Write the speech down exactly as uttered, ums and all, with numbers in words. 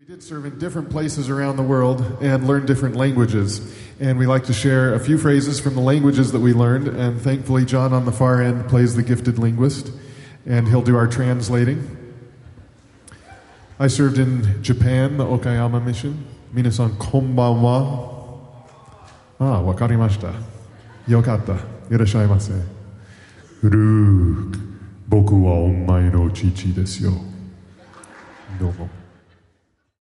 We did serve in different places around the world and learn different languages. And we like to share a few phrases from the languages that we learned. And thankfully, John on the far end plays the gifted linguist, and he'll do our translating. I served in Japan, the Okayama mission. Minasan konbanwa. Ah, wakarimashita. Yokatta. Irashaimase. Luke, boku wa omae no chichi desu yo. Domo.